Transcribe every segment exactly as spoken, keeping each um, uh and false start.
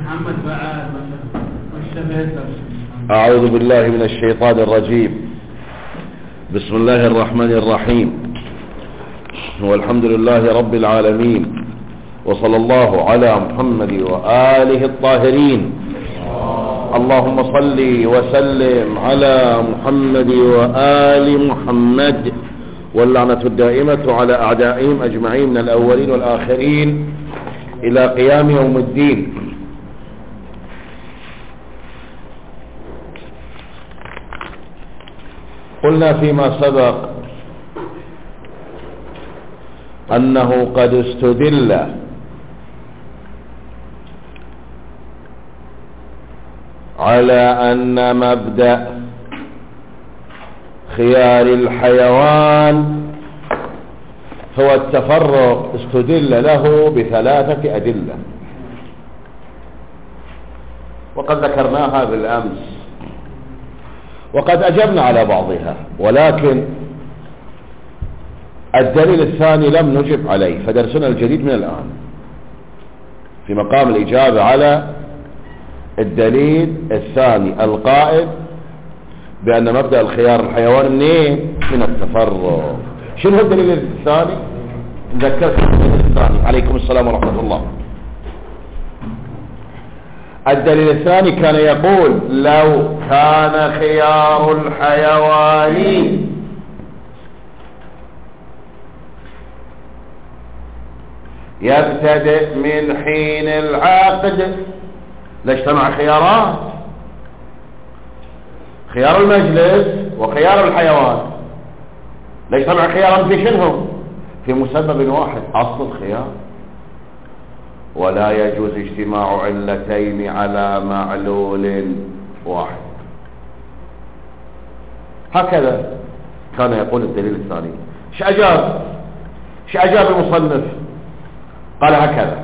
محمد بعد أعوذ بالله من الشيطان الرجيم. بسم الله الرحمن الرحيم، والحمد لله رب العالمين، وصلى الله على محمد وآله الطاهرين. اللهم صل وسلم على محمد وآل محمد، واللعنة الدائمة على أعدائهم أجمعين من الأولين والآخرين إلى قيام يوم الدين. قلنا فيما سبق أنه قد استدل على أن مبدأ خيار الحيوان هو التفرق، استدل له بثلاثة أدلة، وقد ذكرناها بالأمس وقد أجبنا على بعضها، ولكن الدليل الثاني لم نجب عليه، فدرسنا الجديد من الآن في مقام الإجابة على الدليل الثاني القائل بأن مبدأ الخيار الحيوان منين؟ من التفرق. شنو هو الدليل الثاني؟ نذكركم الدليل الثاني. عليكم السلام ورحمة الله. الدليل الثاني كان يقول لو كان خيار الحيوان يبتدئ من حين العقد لاجتمع خيارات، خيار المجلس وخيار الحيوان، لاجتمع خيارا في شنو؟ في مسبب واحد، أصل الخيار. ولا يجوز اجتماع علتين على معلول واحد. هكذا كان يقول الدليل الثاني. ايش اجاب ايش اجاب المصنف؟ قال هكذا: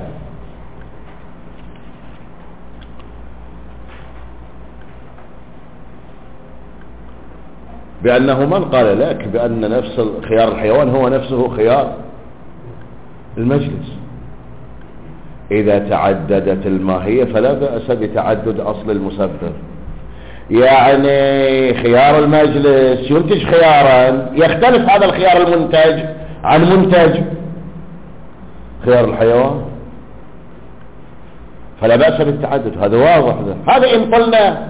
بأنه من قال لك بأن نفس خيار الحيوان هو نفسه خيار المجلس؟ إذا تعددت الماهية فلا بأس بتعدد أصل المسبب. يعني خيار المجلس ينتج خيارا، يختلف هذا الخيار المنتج عن منتج خيار الحيوان، فلا بأس بالتعدد. هذا واضح. ده هذا إن قلنا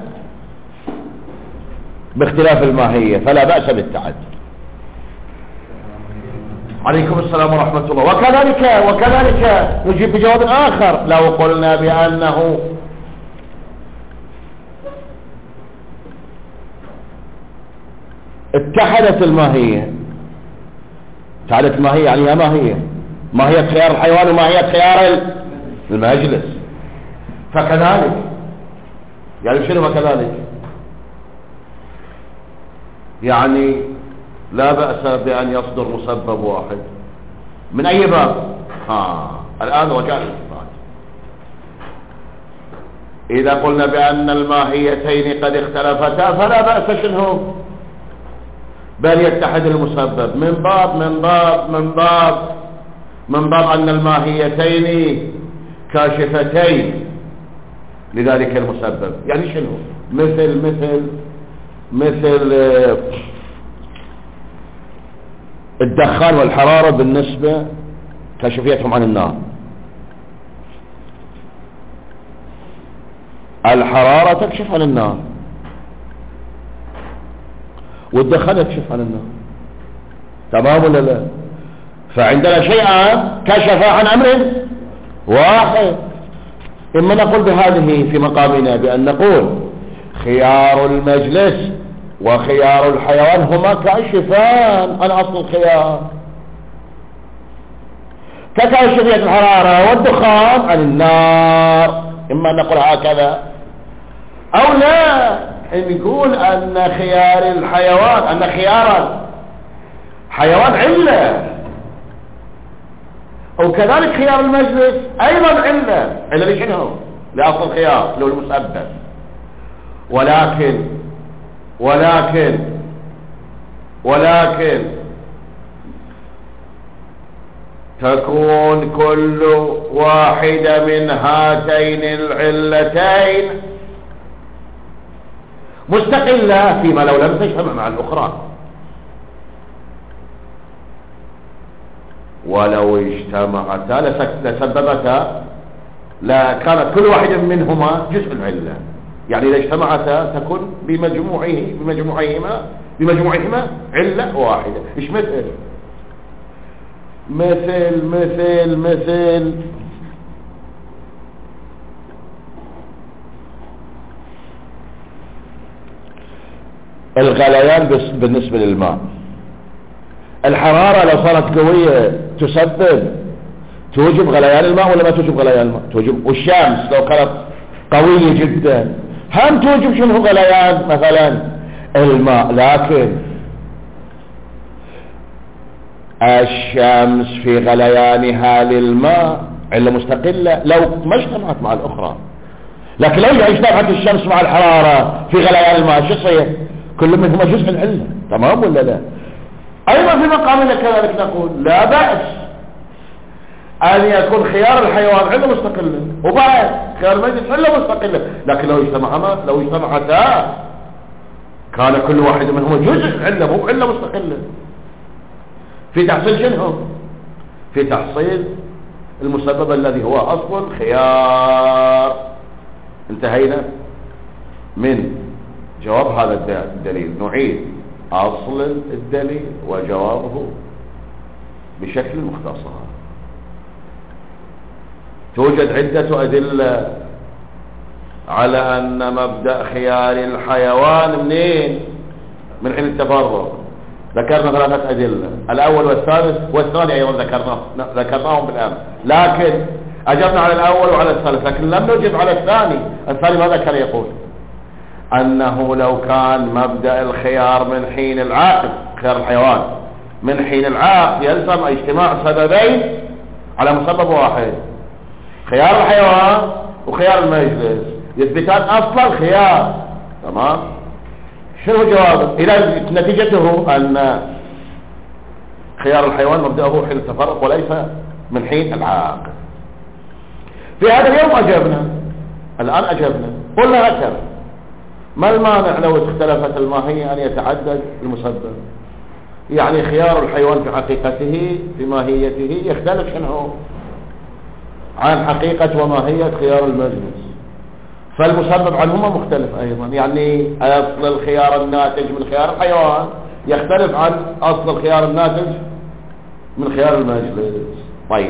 باختلاف الماهية فلا بأس بالتعدد. عليكم السلام ورحمة الله. وكذلك وكذلك نجيب بجواب آخر: لو قلنا بأنه اتحدت الماهية، اتحدت الماهية يعني هي ماهية ماهية خيار الحيوان وماهية خيار المجلس، فكذلك يعني شنو فكذلك؟ يعني لا بأس بأن يصدر مسبب واحد من أي باب؟ ها الآن رجاء الاستفاد. إذا قلنا بأن الماهيتين قد اختلفتا فلا بأس شنو؟ بل يتحد المسبب من باب من باب من باب من باب أن الماهيتين كاشفتين لذلك المسبب. يعني شنو؟ مثل مثل مثل الدخان والحرارة بالنسبة كشفيتهم عن النار. الحرارة تكشف عن النار والدخان يكشف عن النار، تمام ولا لا؟ فعندنا شيئان كشفا عن أمر واحد. إما نقول بهذه في مقامنا بأن نقول خيار المجلس وخيار الحيوان هما كاشفان عن أصل الخيار، ككاشفية الحرارة والدخان عن النار. إما نقول هكذا أو لا، نقول أن خيار الحيوان أن خيار حيوان علة، وكذلك خيار المجلس أيضا علة. علة لشنو؟ لأصل الخيار له المسبب. ولكن ولكن ولكن تكون كل واحدة من هاتين العلتين مستقلة فيما لو لم تجتمع مع الأخرى. ولو اجتمعتا لسببتا، لا كانت كل واحدة منهما جزء العلة. يعني إذا اجتمعتا تكون بمجموعه بمجموعهما بمجموعهما علة واحدة. إيش مثل مثل مثل مثل الغليان بالنسبة للماء. الحرارة لو صارت قوية تسبب توجب غليان الماء ولا ما توجب غليان الماء؟ توجب. والشمس لو كانت قوية جدا هم توجب شنو غليان مثلا الماء. لكن الشمس في غليانها للماء علة مستقلة لو ما اجتمعت مع الأخرى. لكن لو اجتمعت الشمس مع الحرارة في غليان الماء شو يصير؟ كل منهما جزء العلة. تمام ولا لا؟ أيضا في مقامنا كذلك نقول لا بأس أن يكون خيار الحيوان علة مستقلة وبعد خيار المجلس علة مستقلة. لكن لو اجتمعتا لو اجتمعتا كان كل واحد منهما جزء علة مو علة مستقلة. في تحصيل شنو؟ في تحصيل المسبب الذي هو أصل الخيار. انتهينا من جواب هذا الدليل. نعيد أصل الدليل وجوابه بشكل مختصر. توجد عدة أدلة على أن مبدأ خيار الحيوان منين؟ من حين التفرق. ذكرنا ثلاثة أدلة، الأول والثالث والثاني أيضا ذكرناه ذكرناهم بالآن. لكن أجبنا على الأول وعلى الثالث، لكن لم نجب على الثاني. الثاني ماذا كان يقول؟ أنه لو كان مبدأ الخيار من حين العاقد خيار الحيوان من حين العاقد يلزم اجتماع سببين على مسبب واحد، خيار الحيوان وخيار المجلس، يثبتان أصل الخيار. تمام. شنو جوابه؟ إذا نتيجته أن خيار الحيوان مبدأه حين التفرق وليس من حين العاقد. في هذا اليوم أجبنا، الآن أجبنا قلنا هكذا. ما المانع لو اختلفت الماهية أن يتعدد المسبب؟ يعني خيار الحيوان في حقيقته في ماهيته يختلف شنو عن حقيقة وماهية خيار المجلس، فالمسبب عنهما مختلف أيضا. يعني أصل الخيار الناتج من خيار الحيوان يختلف عن أصل الخيار الناتج من خيار المجلس. طيب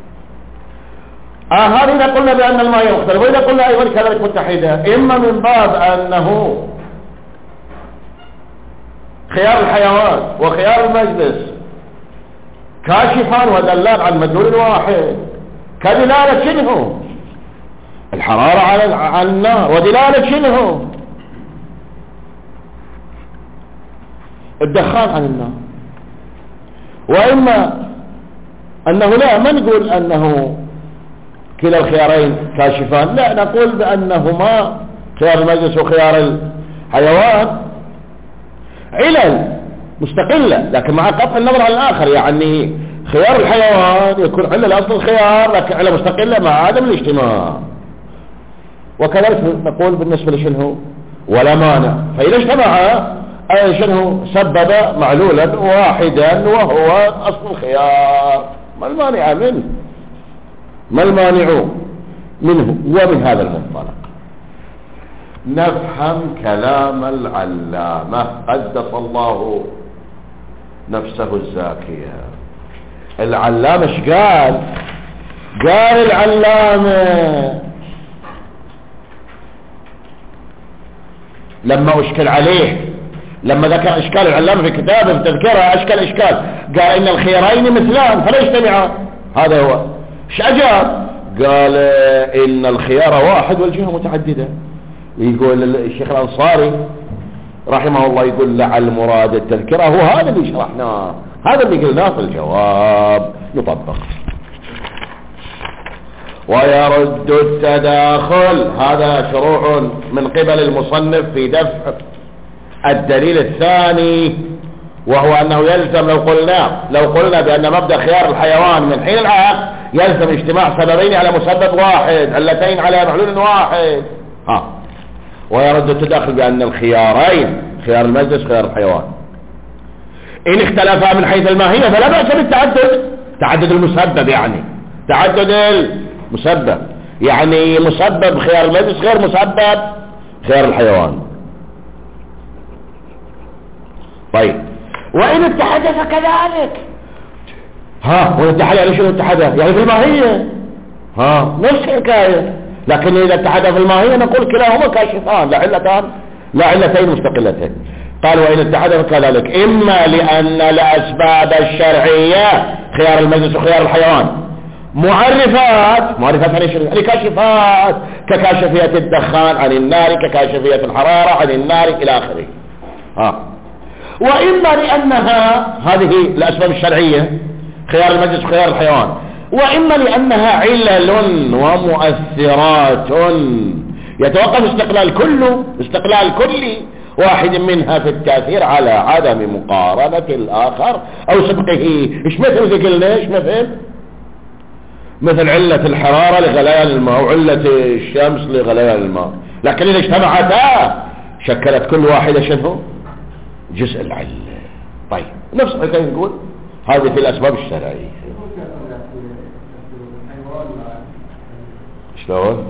آه هذه إذا قلنا بأن الماهية مختلفة، وإذا قلنا أيضا كذلك متحدة، إما من باب أنه خيار الحيوان وخيار المجلس كاشفان ودلال عن مدلول واحد كدلالة شنو الحرارة على على النار، ودلالة شنو الدخان عن النار. وإما أنه لا، ما نقول أنه كلا الخيارين كاشفان، لا، نقول بأنهما خيار المجلس وخيار الحيوان علل مستقلة لكن مع قطع النظر عن الآخر. يعني خيار الحيوان يكون علة لأصل الخيار لكن علة مستقلة مع عدم الاجتماع. وكذلك نقول بالنسبة لشنه ولا مانع، فإذا اجتمع شنه سبب معلولا واحدا وهو أصل الخيار. ما المانع منه؟ ما المانع منه؟ ومن هذا المنطلق نفهم كلام العلامة قدس الله نفسه الزاكية. العلامة ايش قال؟ قال العلامة لما اشكل عليه، لما ذكر اشكال العلامة في كتابه في تذكرة اشكال اشكال، قال ان الخيرين مثلان فلا يجتمعان. هذا هو. ايش اجاب؟ قال ان الخيار واحد والجهة متعددة. يقول الشيخ الأنصاري رحمه الله يقول لعل مراد التذكرة هو هذا اللي شرحناه، هذا اللي قلناه في الجواب يطبق. ويرد التداخل، هذا شروع من قبل المصنف في دفع الدليل الثاني وهو أنه يلزم لو قلنا لو قلنا بأن مبدأ خيار الحيوان من حين العقد يلزم اجتماع سببين على مسبب واحد، علتين على محلول واحد. ها ويرد التداخل بأن الخيارين خيار المجلس خيار الحيوان إن اختلفا من حيث الماهية فلا بأس بالتعدد، تعدد المسبب، يعني تعدد المسبب، يعني مسبب خيار المجلس غير مسبب خيار الحيوان. طيب وإن اتحد فكذلك. ها وإن اتحد يعني شنو اتحد؟ يعني في الماهية، ها نفس الحكاية. لكن إذا اتحد في الماهية نقول كلاهما كاشفان لا علتان لا علتين مستقلتين. قال وإن اتحد فكذلك، إما لأن الأسباب الشرعية خيار المجلس وخيار الحيوان معرفات، معرفات عن الشرعية يعني كاشفات، ككاشفية الدخان عن النار، ككاشفية الحرارة عن النار إلى آخره. ها وإما لأنها هذه الأسباب الشرعية خيار المجلس وخيار الحيوان، وإما لأنها علل ومؤثرات يتوقف استقلال كله استقلال كل واحد منها في التأثير على عدم مقارنة الآخر أو سبقه. إيش مثل إذا قلنا إيش مثل مثل علة الحرارة لغليان الماء وعلة الشمس لغليان الماء، لكن إذا اجتمعتا شكلت كل واحدة شنو جزء العلة. طيب نفس الحكاية نقول هذه في الأسباب الشرعية. شلون؟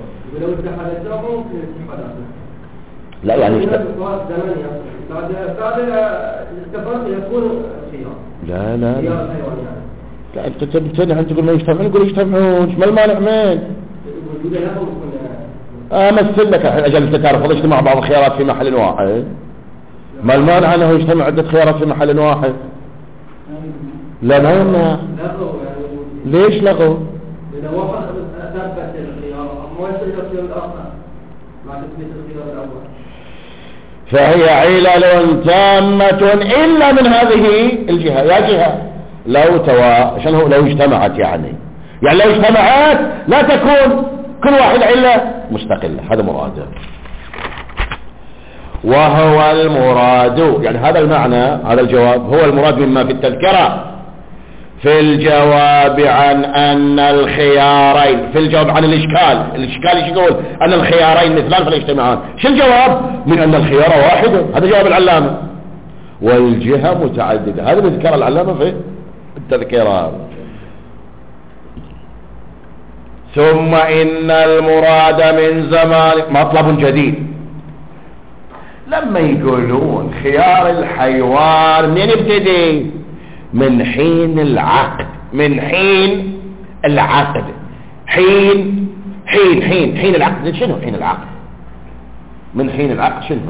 لا يعني اشت... لا لا لا لا انت تبتني انت تقول ما يجتمعون، نقول يجتمعون، ما المانع من اه مثل لك اجل انت تعرف هذا اجتماع بعض الخيارات في محل واحد، ما المانع انه يجتمع عدة خيارات في محل واحد؟ لا ما يمنع. ليش لغوا؟ لأنه واحد أثبت الخيار أما يصير الخيار الآخر مع تثبيت الخيار الأول. فهي علل تامة إلا من هذه الجهة. يا جهة لو توا شنو لو اجتمعت، يعني يعني لو اجتمعت لا تكون كل واحد علة مستقلة، هذا مراده. وهو المراد يعني هذا المعنى هذا الجواب هو المراد مما في التذكرة في الجواب عن أن الخيارين، في الجواب عن الإشكال الإشكال ايش يقول أن الخيارين مثلان في الاجتماعان. شو الجواب؟ من أن الخيار واحد، هذا جواب العلامة، والجهة متعددة، هذا اللي ذكر العلامة في التذكرة. ثم إن المراد من زمان مطلب جديد، لما يقولون خيار الحيوان من ابتدي من حين العقد، من حين العقد حين حين حين حين العقد شنو حين العقد؟ من حين العقد شنو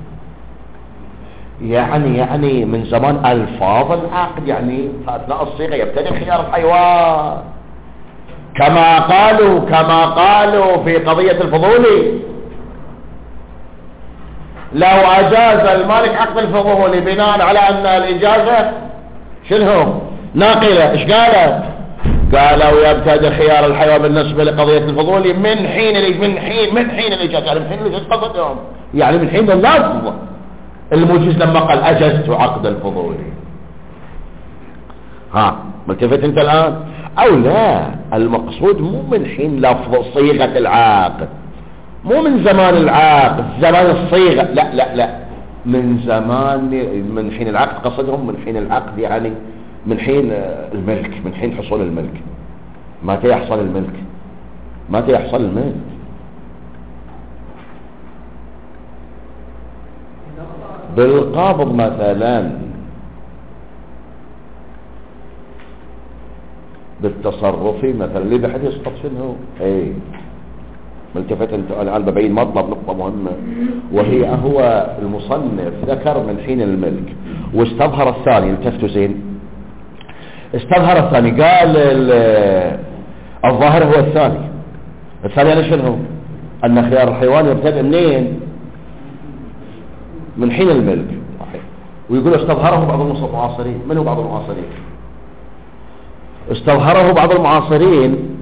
يعني؟ يعني من زمان ألفاظ العقد، يعني فأثناء الصيغة يبتدئ خيار الحيوان كما قالوا كما قالوا في قضية الفضولي. لو أجاز المالك عقد الفضولي بناء على أن الإجازة شنو ناقلة، إيش قالت؟ قالوا يبتدئ خيار الحيوان بالنسبة لقضية الفضولي من حين من حين من حين الإجازة، يعني من حين الإجازة قصدهم يعني من حين اللفظ الموجز لما قال أجزت عقد الفضولي. ها ملتفت انت الآن أو لا؟ المقصود مو من حين لفظ صيغة العقد، مو من زمان العقد زمان الصيغة، لا لا لا من زمان من حين العقد قصدهم من حين العقد يعني من حين الملك، من حين حصول الملك. متى يحصل الملك؟ متى يحصل الملك؟ بالقبض مثلا، بالتصرف مثلا اللي بحد يسقط شنو اي ملتفت انت الان ببين مطلب نقطة مهمة، وهي هو المصنف ذكر من حين الملك واستظهر الثاني، التفتوا زين، استظهر الثاني قال الظاهر هو الثاني الثاني أنا شنو أن خيار الحيوان يبتدئ منين؟ من حين الملك. ويقول استظهره بعض المعاصرين. من هو بعض المعاصرين؟ استظهره بعض المعاصرين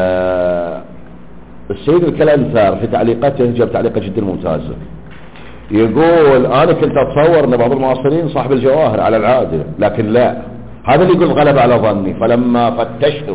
آه السيد الكلانثار في تعليقاته جاب تعليقة جدا ممتازة، يقول انا كنت اتصور ان بعض المعاصرين صاحب الجواهر على العادة، لكن لا، هذا اللي يقول غلب على ظني. فلما فتشته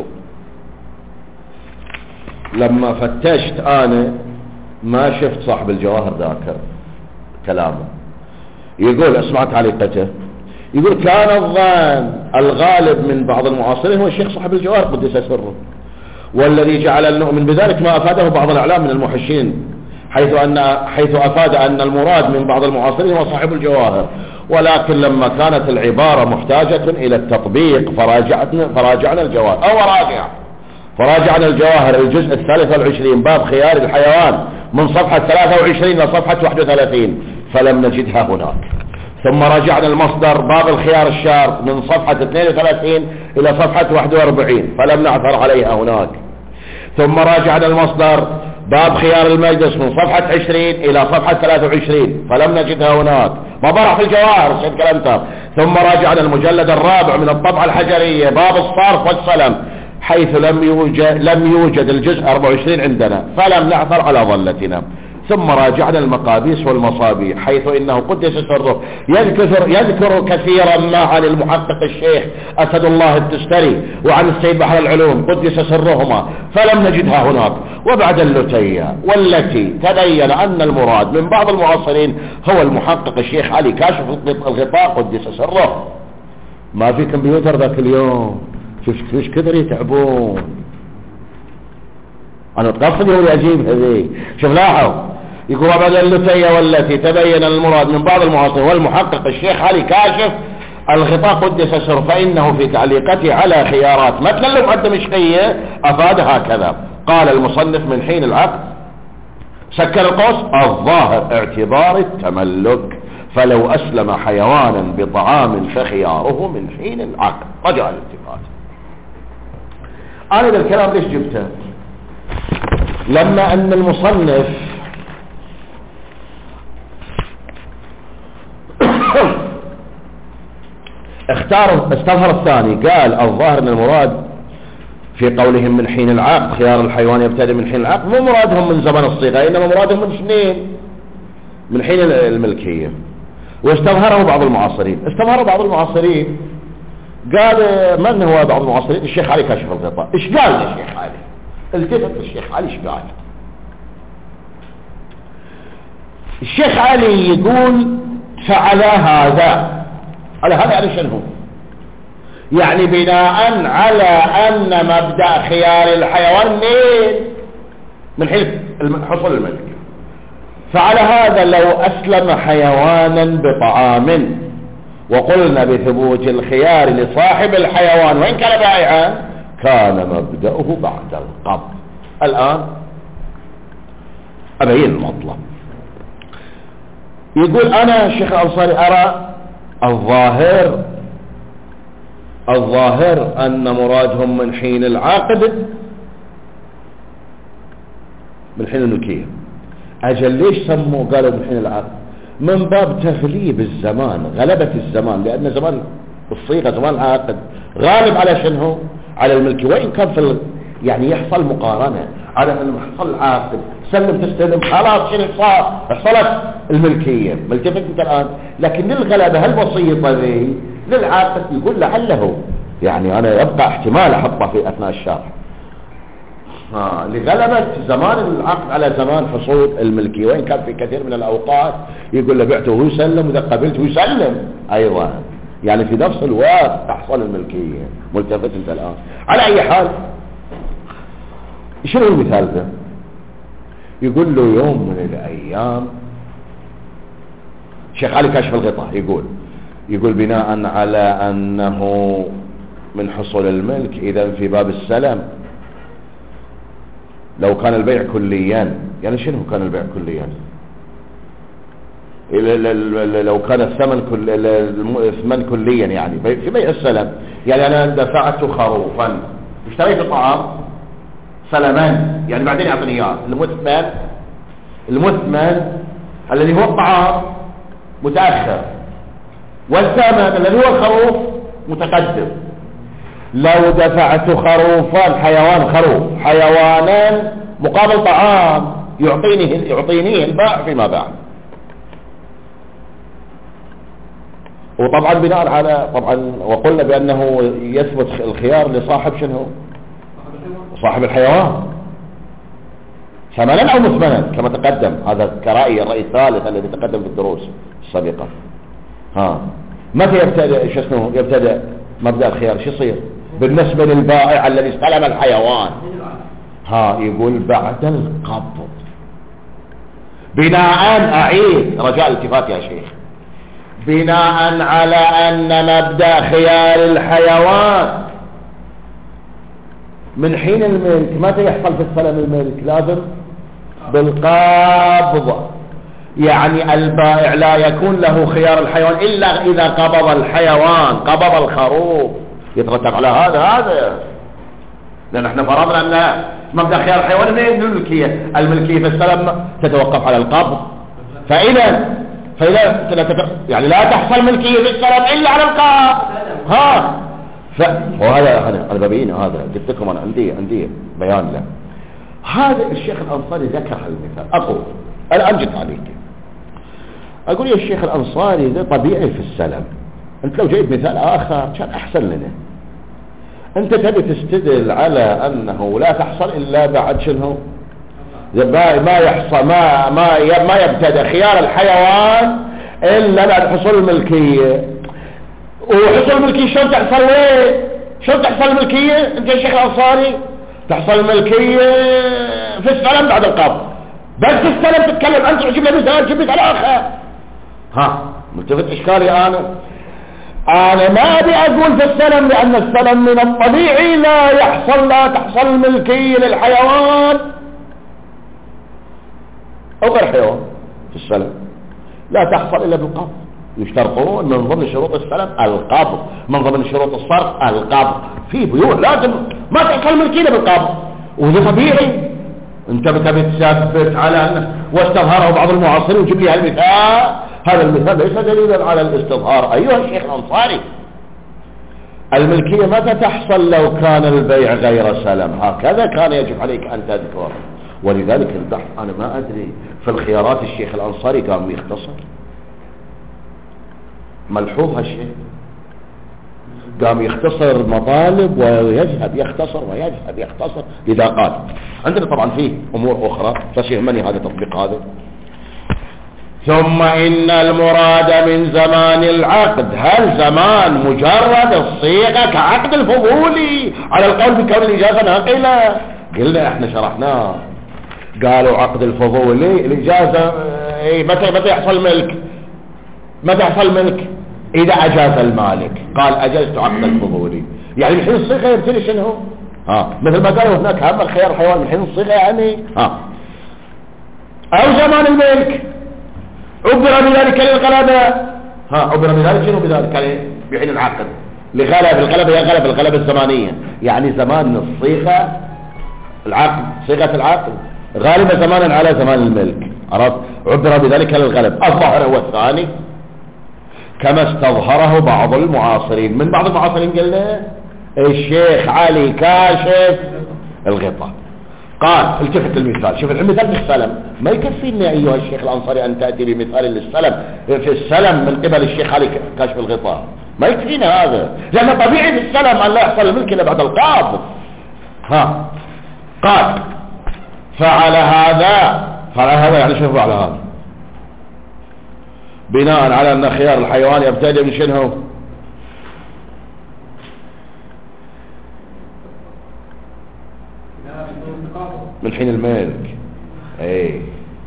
لما فتشت انا ما شفت صاحب الجواهر ذاكر كلامه. يقول اسمع تعليقته، يقول كان الظن الغالب من بعض المعاصرين هو الشيخ صاحب الجواهر قدس سره، والذي جعل نؤمن بذلك ما افاده بعض الاعلام من المحشين، حيث ان حيث افاد ان المراد من بعض المعاصرين هو صاحب الجواهر، ولكن لما كانت العبارة محتاجة الى التطبيق فراجعنا فراجعنا الجواهر او راجع فراجعنا الجواهر الجزء الثالث والعشرين باب خيار الحيوان من صفحة ثلاثة وعشرين إلى صفحة واحد وثلاثين فلم نجدها هناك. ثم راجعنا المصدر باب الخيار الشارط من صفحة اثنين وثلاثين إلى صفحة واحد وأربعين فلم نعثر عليها هناك. ثم راجعنا المصدر باب خيار المجلس من صفحة عشرين إلى صفحة ثلاثة وعشرين فلم نجدها هناك. ما برح في الجواهر سيد كلامته. ثم راجعنا المجلد الرابع من الطبعة الحجرية باب الصرف والسلم حيث لم يوجد, لم يوجد الجزء أربعة وعشرين عندنا فلم نعثر على ظلتنا. ثم راجعنا المقابيس والمصابيح حيث انه قدس سره يذكر, يذكر كثيرا ما عن المحقق الشيخ اسد الله التستري وعن السيد بحر العلوم قدس سرهما فلم نجدها هناك. وبعد اللتية والتي تبين ان المراد من بعض المعاصرين هو المحقق الشيخ علي كاشف الغطاء قدس سره. ما في كمبيوتر ذاك اليوم، شوف ايش كثر يتعبون. انا اتقصد يقول اجيب هذه. شوف لاحظ يقول بعد اللتية والتي تبين المراد من بعض المعاصرين والمحقق الشيخ علي كاشف الغطاء قدس سره فانه في تعليقته على خيارات مثل اللوحة الدمشقية افاد هكذا. قال المصنف من حين العقد سكر القوس الظاهر اعتبار التملك فلو اسلم حيوانا بطعام فخياره من حين العقد. رجع الالتفات. انا ذا الكلام ليش جبته؟ لما ان المصنف اختار استظهر الثاني قال الظاهر ان المراد في قولهم من حين العقد خيار الحيوان يبتدئ من حين العقد مو مرادهم من زمن الصيغة انما مرادهم من سنين من حين الملكية. واستظهره بعض المعاصرين استظهر بعض المعاصرين قال من هو بعض المعاصرين؟ الشيخ علي كاشف الغطاء. ايش قال الشيخ علي؟ التفت الشيخ علي ايش قال؟ الشيخ علي يقول فعلى هذا على هذا يعني شنو؟ يعني بناء على ان مبدأ خيار الحيوان من من حين حصول الملك. فعلى هذا لو اسلم حيوانا بطعام وقلنا بثبوت الخيار لصاحب الحيوان وإن كان بائعا كان مبدأه بعد القبض. الآن أبين المطلب. يقول أنا الشيخ الأنصاري أرى الظاهر الظاهر أن مرادهم من حين العقد من حين الملكية. أجل ليش سموا قالوا من حين العقد؟ من باب تغليب الزمان غلبة الزمان لأن زمان الصيغة زمان العقد غالب على شنو؟ على الملكي. وإن كان في ال... يعني يحصل مقارنة على أن يحصل العقد سلم تستلم خلاص شنو صار حصلت الملكية ملتفت انت الآن. لكن للغلبة البسيطة ذي للعقد يقول لعله يعني أنا يبقى احتمال أحطه في أثناء الشرح آه لغلبة زمان العقد على زمان حصول الملكية. وإن كان في كثير من الأوقات يقول له بعته وهو يسلم وإذا قبلته يسلم أيضا يعني في نفس الوقت تحصل الملكية. ملتفت انت الآن. على أي حال شنو المثال ده؟ يقول له يوم من الأيام شيخ علي كاشف الغطاء يقول يقول بناء على أنه من حصول الملك إذا في باب السلم لو كان البيع كليا يعني شنو كان البيع كليا؟ لو كان الثمن كل الثمن كليا يعني في بيع السلم يعني أنا دفعت خروفا اشتريت طعام سلمان يعني بعدين يعطيني اياه المثمن المثمن الذي هو الطعام متأخر والثمن الذي هو الخروف متقدم. لو دفعت خروفان حيوان خروف حيوانان مقابل طعام يعطيني يعطيني البائع فيما بعد وطبعا بناء على طبعا وقلنا بأنه يثبت الخيار لصاحب شنو صاحب الحيوان ثمنا أو مثمنا كما تقدم. هذا كرأي الرأي الثالث الذي تقدم في الدروس السابقة. ها متى يبتدأ شو اسمه يبتدأ مبدأ الخيار؟ شو يصير بالنسبة للبائع الذي استلم الحيوان؟ ها يقول بعد القبض بناء أعيد رجاء الالتفات يا شيخ بناء على أن مبدأ خيار الحيوان من حين الملك. متى يحصل في السلم الملك؟ لازم بالقبض. يعني البائع لا يكون له خيار الحيوان إلا إذا قبض الحيوان قبض الخروف. يترتب على هذا هذا لأن احنا فرضنا أن مبدأ خيار الحيوان من الملكية. الملكية في السلم تتوقف على القبض. فإذا فإذا يعني لا تحصل ملكية في السلم إلا على القبض. ها ف... وهذا أنا ببين هذا قلت لكم أنا عندي عندي بيان له. هذا الشيخ الأنصاري ذكر هالمثال. أقول الآن جيت عليك أقول يا الشيخ الأنصاري ده طبيعي في السلم. أنت لو جيت مثال آخر كان أحسن لنا. أنت تبي تستدل على أنه لا تحصل إلا بعد شنو ما يحصل ما ما ما يبتدأ خيار الحيوان إلا بعد حصول الملكية. وحصول الملكية شلون تحصل وين؟ شلون تحصل الملكية انت يا شيخ الأنصاري؟ تحصل الملكية في السلم بعد القبض. بس السلم تتكلم انت جيب لي مثال جيب لي الاخر. ها ملتفت اشكالي انا انا ما ابي اقول في السلم لان السلم من الطبيعي لا يحصل لا تحصل الملكية للحيوان او غير حيوان في السلم لا تحصل الا بالقبض. يشترطون من ضمن شروط السلم القبض من ضمن شروط الصرف القبض. في بيوع لازم ما تحصل ملكية بالقبض وهذا طبيعي. انت بتبي تثبت على أن واستظهره بعض المعاصرين وجيب لي هالمثال. هذا المثال ليس دليلا على الاستظهار ايها الشيخ الأنصاري. الملكية متى تحصل؟ لو كان البيع غير سلم. هكذا كان يجب عليك ان تذكر. ولذلك البحث انا ما ادري في الخيارات الشيخ الأنصاري قام يختصر ملحوظ هالشيء قام يختصر مطالب ويذهب يختصر ويذهب يختصر. لذا قال عندنا طبعا فيه امور اخرى فسيهمني هذا التطبيق هذا. ثم ان المراد من زمان العقد هل زمان مجرد الصيغة كعقد الفضولي على القول بكون الاجازة ناقلة؟ قلنا احنا شرحناه قالوا عقد الفضولي الاجازة ايه متى متى يحصل ملك؟ متى يحصل ملك؟ اذا اجاز المالك قال اجزت عقد الفضولي. يعني من حين الصيغة يبتدي شنو ها مثل ما قالوا هناك هم الخيار الحيوان من حين الصيغة يعني ها او زمان الملك عبر بذلك للغلبة. ها عبر بذلك شنو بذلك يعني بحين العقد لغلب الغلبة هي غلبة الغلبة الزمانية. يعني زمان الصيغة العقد صيغة العقد غالبة زمانا على زمان الملك. عرفت عبر بذلك للغلب. الظاهر هو الثاني كما استظهره بعض المعاصرين. من بعض المعاصرين قلنا الشيخ علي كاشف الغطاء قال التفت المثال. شوف المثال في السلم ما يكفينا ايها الشيخ الأنصاري ان تأتي بمثال للسلم في السلم من قبل الشيخ علي كاشف الغطاء ما يكفينا هذا لان طبيعي في السلم ان لا يحصل الملك الا بعد القبض. ها قال فعلى هذا فعلى هذا يعني شوفوا على هذا بناء على ان خيار الحيوان يبتدئ من شنو من حين الملك. اي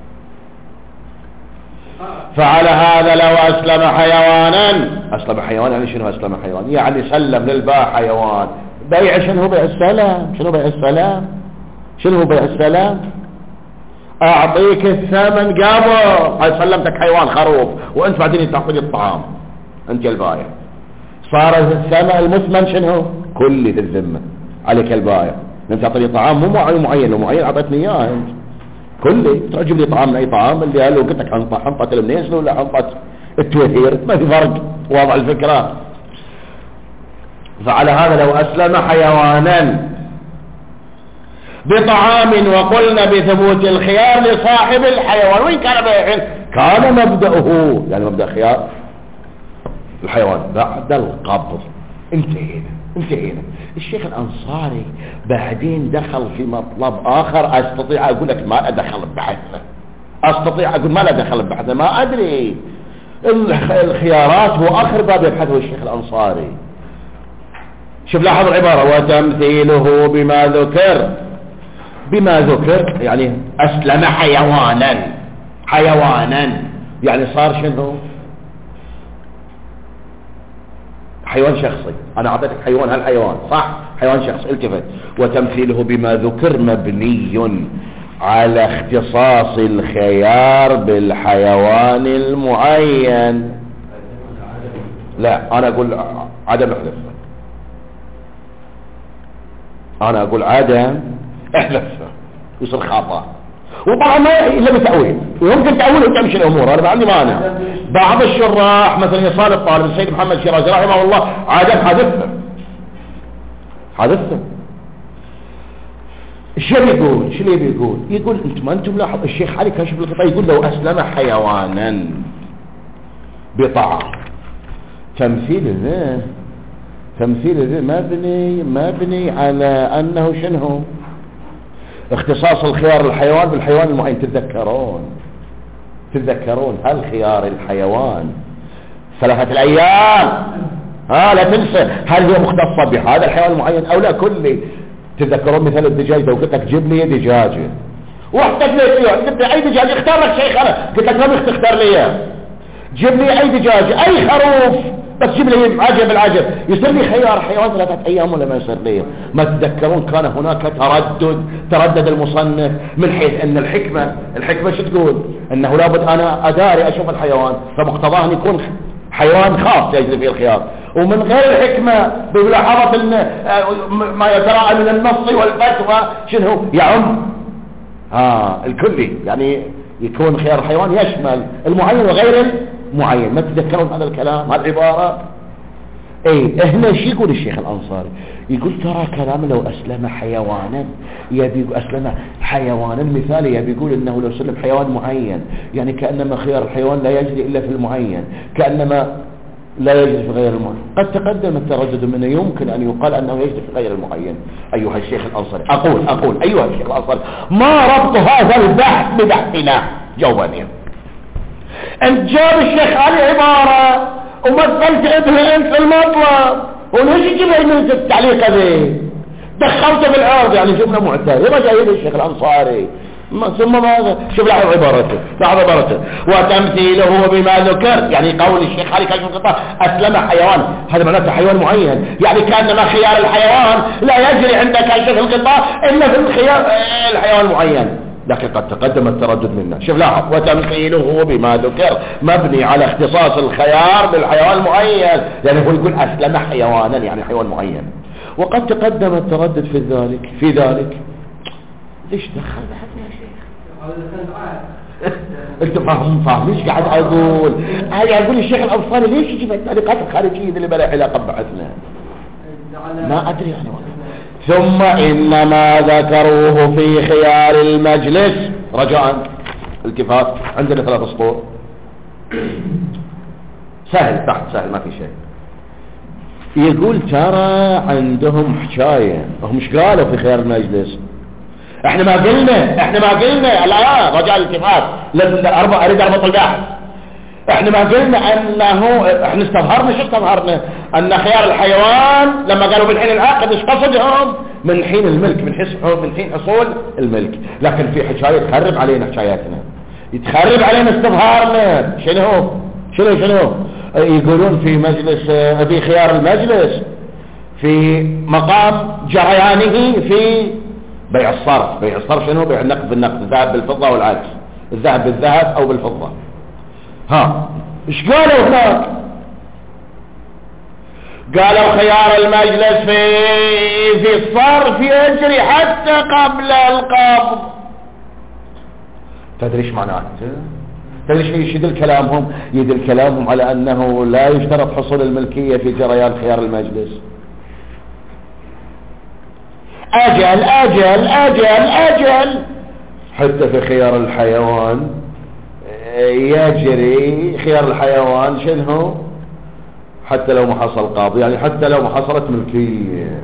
فعلى هذا لو اسلم حيوانا اسلم حيوان يعني شنو اسلم حيوان؟ يعني سلم للبائع حيوان. بيع شنو بيع السلام؟ شنو بيع السلام؟ شنو بيع السلام؟ اعطيك الثمن قبل هاي سلمتك حيوان خروف وانت بعدين تعطيني الطعام انت البائع. صار الثمن المثمن شنو كلي في الذمه عليك البائع. انت تعطيني طعام مو معين معين ومعين اعطيتني اياه انت كلي تعجب لي طعام من اي طعام اللي قال له قلت لك حنطه حنطه المنيس ولا حنطه التوهير ما في فرق. واضح الفكره. فعلى هذا لو اسلم حيوانا بطعام وقلنا بثبوت الخيار لصاحب الحيوان وين كان بيع كان مبدأه يعني مبدأ خيار الحيوان بعد القبض. انتهينا انتهينا. الشيخ الأنصاري بعدين دخل في مطلب آخر أستطيع أقول لك ما أدخل ببحثنا، أستطيع أقول ما لا دخل ببحثنا، ما أدري. الخيارات هو آخر باب يبحثه الشيخ الأنصاري. شوف لاحظ العبارة: وتمثيله بما ذكر. بما ذكر يعني أسلم حيوانا، حيوانا يعني صار شنو؟ حيوان شخصي. أنا أعطيتك حيوان، هالحيوان صح حيوان شخصي. التفت: وتمثيله بما ذكر مبني على اختصاص الخيار بالحيوان المعين. لا أنا أقول عدم احلف، أنا أقول عدم احلف يصير خطأ. وطبعا ما إلا بتأويل، ويمكن تأويل وتمشي الأمور، أنا ما عندي مانع. بعض الشراح مثلا يصال الطالب السيد محمد شيرازي رحمه الله عدم حذفه حذفه. ايش بيقول؟ شو اللي بيقول؟ يقول انتم ما انتم لاحظ الشيخ علي كاشف القطاع يقول لو أسلم حيوانا بطاعة. تمثيل ذا تمثيل ذا مبني مبني على أنه شنو؟ اختصاص الخيار الحيوان بالحيوان المعين. تتذكرون تتذكرون هل خيار الحيوان ثلاثة الأيام؟ ها لا تنسى، هل هي مختصة بهذا الحيوان المعين أو لا كلي؟ تتذكرون مثال الدجاج لو قلت لك جيب لي دجاجة واحتاج لي قلت لي أي دجاج اختار لك شيء، خلاص قلت لك ما بتختار لي، جيب لي أي دجاج أي خروف بس جيب لي عجب العجب، يصير لي خيار حيوان ثلاثة أيام ولا ما يصير لي؟ ما تتذكرون كان هناك تردد تردد المصنف من حيث أن الحكمة الحكمة شو تقول؟ أنه لابد أنا أداري أشوف الحيوان، فمقتضاه أن يكون حيوان خاص يجري فيه الخيار، ومن غير الحكمة بملاحظة ما يتراءى من النص والفتوى شنو يعم ها الكلي، يعني يكون خيار الحيوان يشمل المعين وغير المعين. ما تتذكرون هذا الكلام هذه العبارة؟ ايه هنا شو يقول الشيخ الأنصاري؟ يقول ترى كلام لو أسلم حيوانا يبي أسلم حيوانا مثالي، يبي يقول إنه لو سلم حيوان معين يعني كأنما خيار الحيوان لا يجري إلا في المعين، كأنما لا يجري في غير المعين. قد تقدم التردد منه، يمكن أن يقال أنه يجري في غير المعين. أيها الشيخ الأنصاري أقول أقول أيها الشيخ الأنصاري ما ربط هذا البحث ببحثنا؟ جوابين. أنت جاب الشيخ علي عبارة ومثلت ابنه أنت في المطلب، وليش يجيب لي من التعليق هذه؟ دخلته بالعرض يعني جملة معتادة. ما جاي لي الشيخ الأنصاري ثم ماذا؟ شوف لاحظ عبارته لاحظ عبارته وتمثيله بما ذكر، يعني قول الشيخ علي كاشف القطاع أسلم حيوان، هذا معناته حيوان معين، يعني كأنما خيار الحيوان لا يجري عند كاشف القطاع إلا في الخيار الحيوان المعين. لكن قد تقدم التردد منا. شوف لاحظ وتمثيله بما ذكر مبني على اختصاص الخيار بالحيوان المعين، لأنه هو يقول أسلم حيوانا يعني حيوان معين. وقد تقدم التردد في ذلك في ذلك ليش دخل بحث يا شيخ؟ انت فاهم فاهم ليش قاعد اقول هاي اقول الشيخ الأنصاري ليش يجيب التعليقات الخارجية اللي بلا علاقة ببحثنا؟ ما ادري انا والله. ثم إنما ذكروه في خيار المجلس رجاء التفات. عندنا ثلاث سطور سهل تحت سهل ما في شيء. يقول ترى عندهم حكاية، هم ايش قالوا في خيار المجلس؟ احنا ما قلنا احنا ما قلنا الآن رجاء التفات لأربع أريد أربط البحث. احنا ما قلنا انه احنا استظهرنا شو استظهرنا؟ ان خيار الحيوان لما قالوا من حين العقد ايش قصدهم؟ من حين الملك، من حين من حين حصول الملك. لكن في حكايه تخرب علينا حكاياتنا، يتخرب علينا استظهارنا. شنو شنو شنو يقولون في مجلس في خيار المجلس في مقام جريانه في بيع الصرف. بيع الصرف شنو؟ بيع النقد بالنقد، الذهب بالفضه والعكس، الذهب بالذهب او بالفضه. ها ايش قالوا هناك؟ قالوا خيار المجلس في في الصرف يجري حتى قبل القبض. تدري ايش معناته؟ تدري ايش يدل كلامهم؟ يدل كلامهم على انه لا يشترط حصول الملكية في جريان خيار المجلس. اجل اجل اجل اجل حتى في خيار الحيوان يجري خيار الحيوان شنو؟ حتى لو ما حصل قاضي، يعني حتى لو ما حصلت ملكية.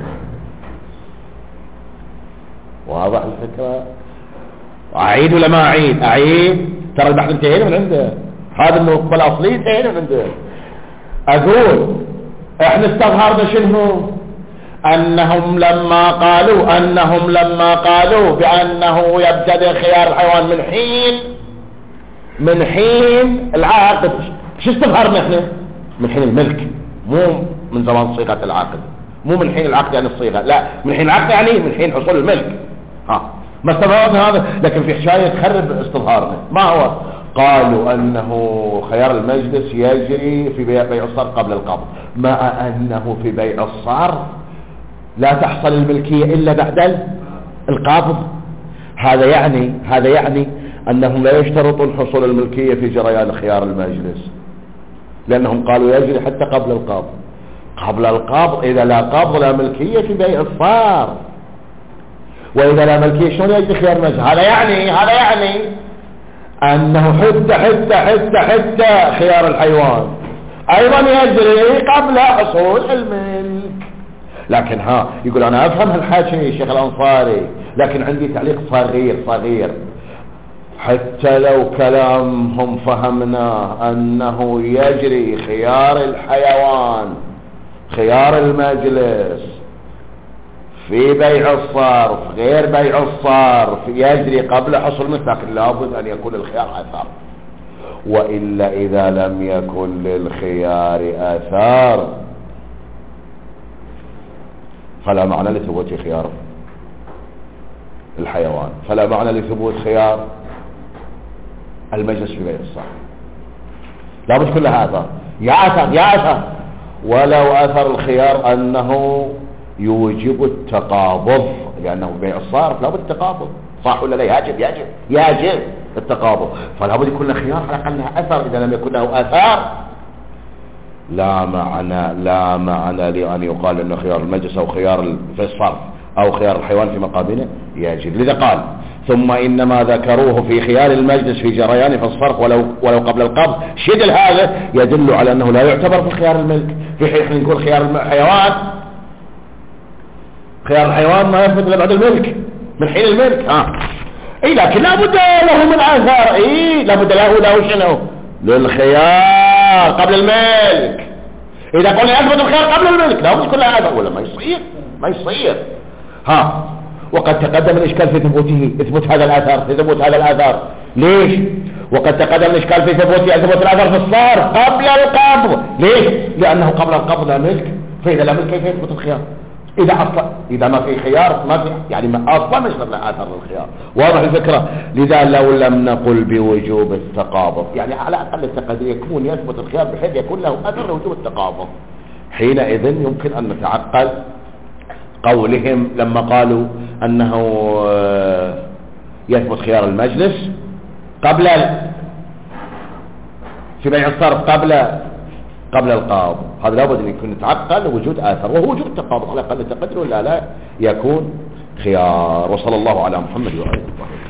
واضح الفكرة؟ أعيد ولا ما أعيد؟ أعيد. ترى البحث انتهينا من عنده، هذا النقطة الأصلية انتهينا من عنده. أقول احنا استظهرنا شنو؟ أنهم لما قالوا أنهم لما قالوا بأنه يبتدئ خيار الحيوان من حين من حين العقد. شو استظهرنا احنا؟ من حين الملك، مو من زمان صيغة العقد، مو من حين العقد يعني الصيغة، لا من حين العقد يعني من حين حصول الملك. ها ما استظهرنا هذا، لكن في حشاية تخرب استظهارنا. ما هو؟ قالوا أنه خيار المجلس يجري في بيع, بيع الصرف قبل القبض، مع أنه في بيع الصرف لا تحصل الملكية إلا بعد القبض. هذا يعني هذا يعني أنهم لا يشترطون حصول الملكية في جريان خيار المجلس، لأنهم قالوا يجري حتى قبل القبض. قبل القبض إذا لا قبض لا ملكية في بيع الصرف، وإذا لا ملكية شلون يجري خيار المجلس؟ هذا يعني هذا يعني أنه حتى حتى حتى حتى خيار الحيوان أيضا يجري قبل حصول الملك. لكن ها يقول أنا أفهم هالحكي الشيخ الأنصاري، لكن عندي تعليق صغير صغير. حتى لو كلامهم فهمناه أنه يجري خيار الحيوان خيار المجلس في بيع الصرف غير بيع الصرف يجري قبل حصول الملك، لكن لابد أن يكون الخيار أثر، وإلا إذا لم يكن للخيار أثر فلا معنى لثبوت خيار الحيوان، فلا معنى لثبوت خيار المجلس في بيع الصرف. لابد كلها أثر، يا أثر يا أثر. ولو أثر الخيار أنه يوجب التقابض، لأنه بيع الصرف لابد التقابض، صح ولا لا؟ يجب يجب يجب التقابض، فلابد يكون له خيار على الأقل له أثر. إذا لم يكن له أثر لا معنى لا معنى لأن يقال أنه خيار المجلس أو خيار في الصرف أو خيار الحيوان في مقابله يجب. لذا قال ثم إنما ذكروه في خيار المجلس في جريان في الصرف ولو ولو قبل القبض. شدل هذا يدل على أنه لا يعتبر في خيار الملك. في حين نقول خيار الحيوان خيار الحيوان ما يثبت الا بعد الملك، من حين الملك. ها اي لكن لابد له من اثار، اي لابد له له شنو؟ للخيار قبل الملك. اذا قلنا يثبت الخيار قبل الملك لابد يكون له اثر، ولا ما يصير ما يصير. ها وقد تقدم الاشكال في ثبوته اثبت هذا الاثر في ثبوت هذا الاثر. ليش؟ وقد تقدم الاشكال في ثبوته اثبت الاثر في الصرف قبل القبض. ليش؟ لانه قبل القبض لا ملك، فاذا لا ملك كيف يثبت الخيار؟ إذا أصلا إذا ما في خيار ما في يعني ما أصلا مش لنا أثر الخيار. واضح الفكرة؟ لذا لو لم نقل بوجوب التقابض يعني على أقل التقدير يكون يثبت الخيار بحيث يكون له أثر لوجوب التقابض، حينئذ يمكن أن نتعقل قولهم لما قالوا أنه يثبت خيار المجلس قبل في بيع الصرف قبل قبل القابض. هذا لابد أن يكون نتعقل وجود آثر، وهو وجود التقابض على أقل التقدير ولا لا يكون خيار. وصلى الله على محمد وآله وصحبه.